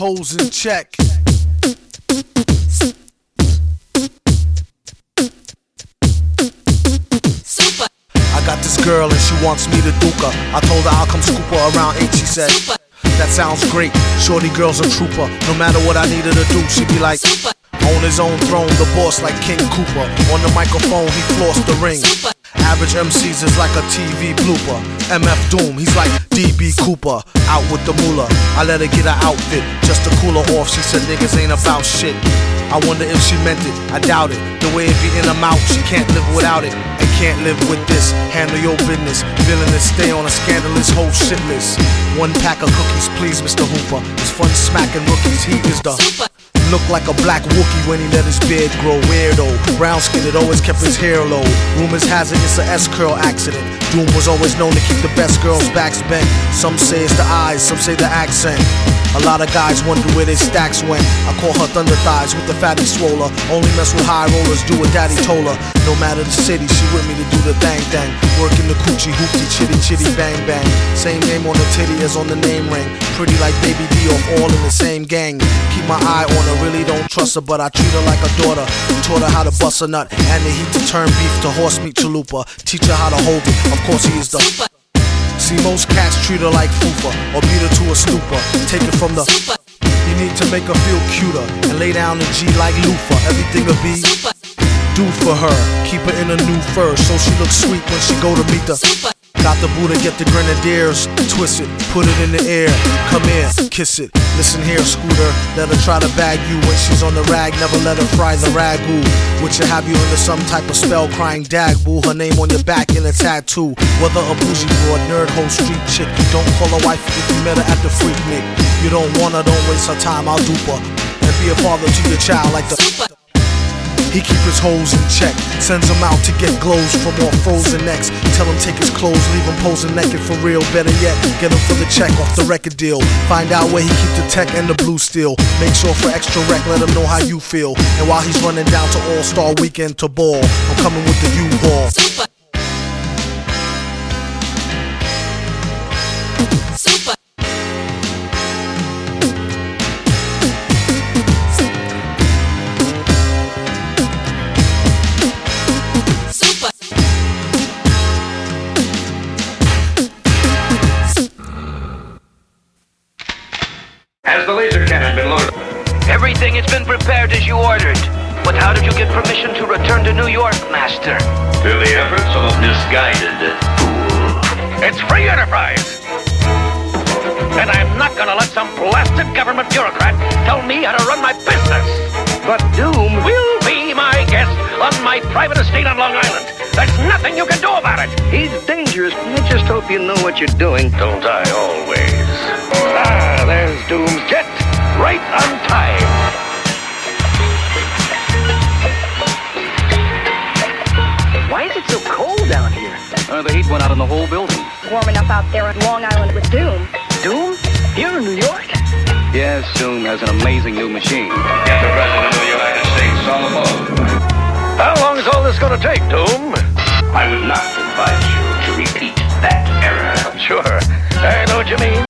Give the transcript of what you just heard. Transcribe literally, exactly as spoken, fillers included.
hoes in check. Super. I got this girl and she wants me to duke her. I told her I'll come scoop her around eight, she said Super. That sounds great, shorty girl's a trooper. No matter what I need her to do, she be like Super. On his own throne, the boss like King Cooper. On the microphone, he flossed the ring. Super. Average M Cs is like a T V blooper. M F Doom, he's like D B Cooper. Out with the moolah, I let her get her outfit just to cool her off. She said niggas ain't about shit. I wonder if she meant it, I doubt it. The way it be in her mouth, she can't live without it. And can't live with this, handle your business. Villainous, stay on a scandalous whole shit list. One pack of cookies, please, Mister Hooper. It's fun smacking rookies, he is the Super. Look like a black Wookie when he let his beard grow. Weirdo, brown skinned, always kept his hair low. Rumors has it it's a S-curl accident. Doom was always known to keep the best girls' backs bent. Some say it's the eyes, some say the accent. A lot of guys wonder where their stacks went. I call her thunder thighs with the fatty swoller. Only mess with high rollers, do what daddy told her. No matter the city, she with me to do the thang thang. Working the coochie hoopty chitty chitty bang bang. Same name on the titty as on the name ring. Pretty like Baby D off all in the same gang. Keep my eye on her, really don't trust her, but I treat her like a daughter. Taught her how to bust a nut and the heat to turn beef to horse meat chalupa. Teach her how to hold it, of course he is the Super. See, most cats treat her like fupa or beat her to a stupor. Take it from the Super. You need to make her feel cuter and lay down the G like loofah. Everything will be Super. do for her. Keep her in a new fur so she looks sweet when she go to meet the Super. Got the Buddha, get the grenadiers, twist it, put it in the air, come here, kiss it. Listen here, Scooter, let her try to bag you when she's on the rag. Never let her fry the ragu, which will have you under some type of spell, crying dag boo. Her name on your back in a tattoo. Whether a bougie broad, nerd, hoe, street chick, don't call her wife if you met her at the Freak Nick. You don't want her, don't waste her time, I'll dupe her and be a father to your child like the Super. He keep his hoes in check, sends them out to get glows from all frozen necks. Tell him take his clothes, leave him posing naked for real. Better yet, get him for the check off the record deal. Find out where he keep the tech and the blue steel. Make sure for extra rec, let him know how you feel. And while he's running down to All-Star Weekend to ball, I'm coming with the U-Haul. Super. Super. Super. Has the laser cannon been loaded? Everything has been prepared as you ordered. But how did you get permission to return to New York, Master? Through the efforts of a misguided fool. It's free enterprise! And I'm not gonna let some blasted government bureaucrat tell me how to run my business! But Doom will be my guest on my private estate on Long Island. There's nothing you can do about it! He's dangerous. I just hope you know what you're doing. Don't I always? Ah, there's Doom's jet. Right on time. Why is it so cold down here? Uh, the heat went out in the whole building. Warm enough out there on Long Island with Doom. Doom? Here in New York? Yes, Doom has an amazing new machine. Get the President of the United States on the phone. How long is all this gonna take, Doom? I would not advise you to repeat that error. Sure. I know what you mean.